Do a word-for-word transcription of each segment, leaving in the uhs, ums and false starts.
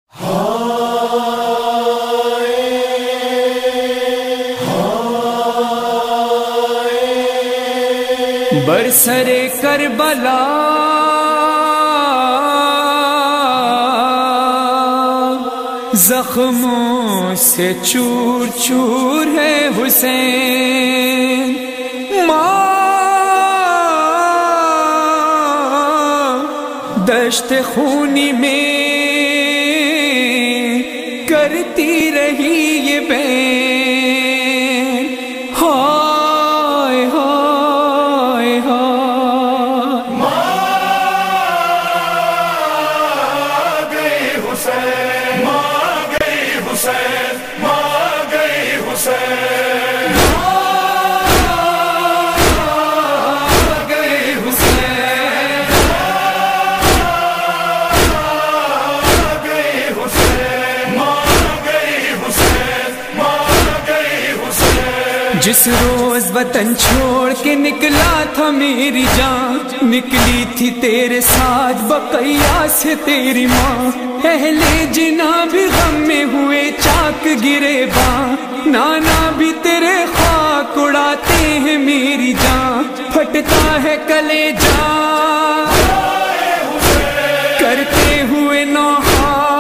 برسرے کربلا زخموں سے چور چور ہے حسین، ماں دشت خونی میں کرتی رہی یہ بین، ہائے ہائے ہائے ماں گئی حسین، ماں گئی حسین، ماں گئی حسین، ماں گئی حسین، ماں گئی حسین، ماں گئی حسین، ماں گئی حسین۔ جس روز وطن چھوڑ کے نکلا تھا میری جان، نکلی تھی تیرے ساتھ بقیہ سے تیری ماں، اہل جنا بھی غم میں ہوئے چاک گرے باں، نانا بھی تیرے خاک اڑاتے ہیں میری جان، پھٹتا ہے کلیجہ کرتے ہوئے نوحہ،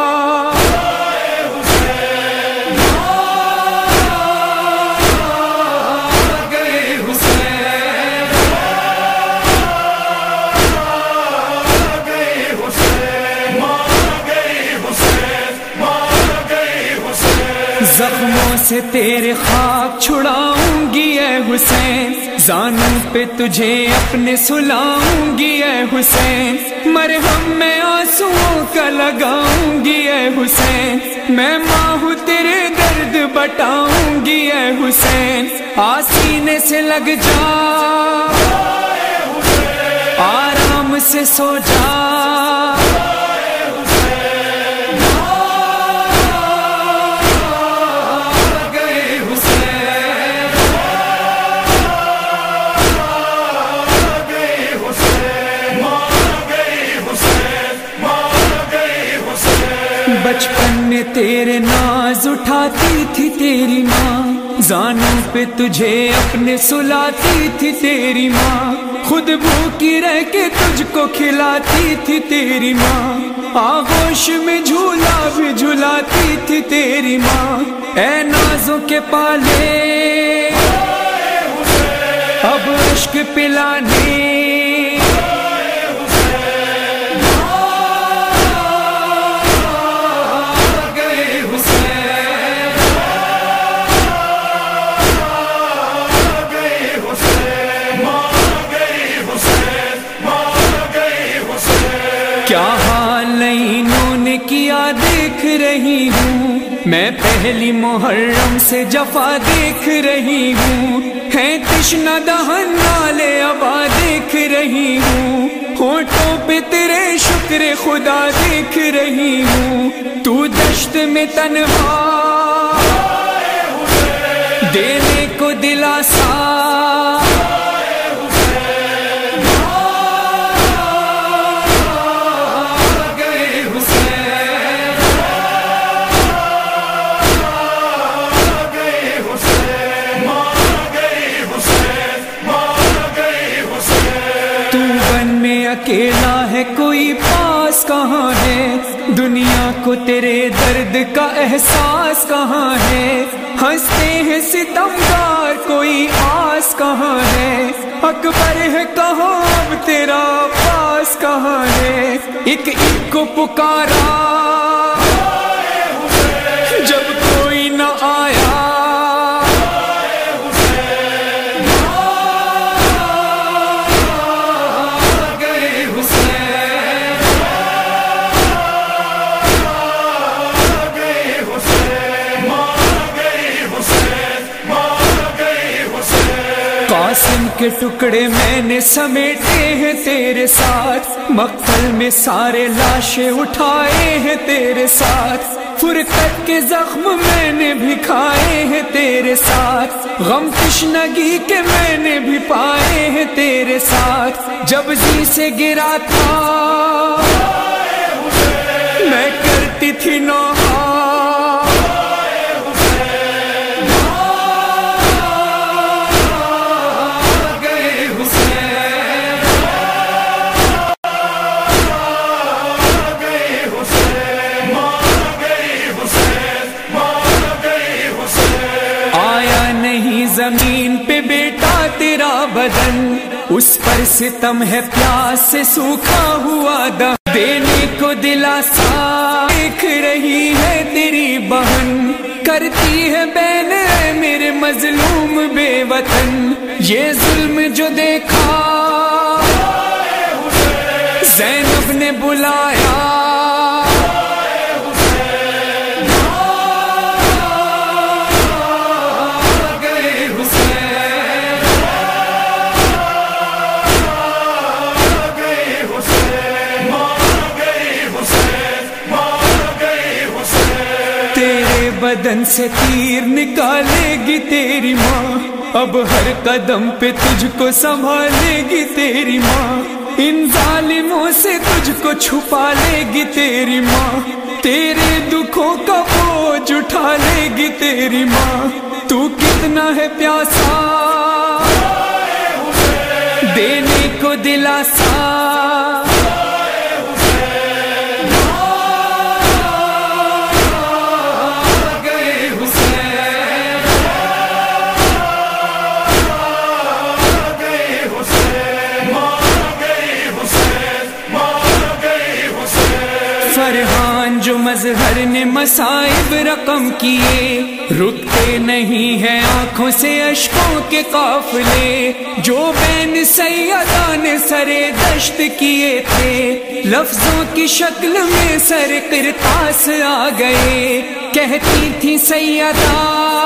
زخموں سے تیرے خاک چھڑاؤں گی اے حسین، زانوں پہ تجھے اپنے سلاؤں گی اے حسین، مرہم میں آنسوؤں کا لگاؤں گی اے حسین، میں ماں ہوں تیرے درد بٹاؤں گی اے حسین، آسینے سے لگ جا آرام سے سو جا، بچپن میں تیرے ناز اٹھاتی تھی تیری ماں، زانوں پہ تجھے اپنے سلاتی تھی تیری ماں، خود بھوکی رہ کے تجھ کو کھلاتی تھی تیری ماں، آغوش میں جھولا بھی جھلاتی تھی تیری ماں، اے نازوں کے پالے اب عشق پلانے، کیا حال انہوں نے کیا دیکھ رہی ہوں، میں پہلی محرم سے جفا دیکھ رہی ہوں، ہے تشنہ دہن نالے ابا دیکھ رہی ہوں، ہونٹوں پہ تیرے شکر خدا دیکھ رہی ہوں، تو دشت میں تنہا دینے کو دلاسا، اکیلا ہے کوئی پاس کہاں ہے، دنیا کو تیرے درد کا احساس کہاں ہے، ہنستے ہیں ستمگار کوئی آس کہاں ہے، اکبر ہے کہاں اب تیرا پاس کہاں ہے، ایک ایک کو پکارا جب کوئی نہ آیا، قاسم کے ٹکڑے میں نے سمیٹے ہیں تیرے ساتھ، مقتل میں سارے لاشیں اٹھائے ہیں تیرے ساتھ، فرقت کے زخم میں نے بھی کھائے ہیں تیرے ساتھ، غم تشنگی کے میں نے بھی پائے ہیں تیرے ساتھ، جب زی سے گرا تھا میں کرتا کرتی تھی نوحہ زمین پہ بیٹا تیرا بدن، اس پر ستم ہے پیاس سے سوکھا ہوا دم، دینے کو دلاسا دیکھ رہی ہے تیری بہن، کرتی ہے بین میرے مظلوم بے وطن، یہ ظلم جو دیکھا زینب نے بلایا، بدن سے تیر نکالے گی تیری ماں، اب ہر قدم پہ تجھ کو سنبھالے گی تیری ماں، ان ظالموں سے تجھ کو چھپا لے گی تیری ماں، تیرے دکھوں کا بوجھ اٹھا لے گی تیری ماں، تو کتنا ہے پیاسا دینے کو دلاسا، فرحان جو مظہر نے مصائب رقم کیے، رکتے نہیں ہیں آنکھوں سے اشکوں کے قافلے، جو بین سیدہ نے سرے دشت کیے تھے، لفظوں کی شکل میں سر قرطاس آ گئے، کہتی تھی سیدہ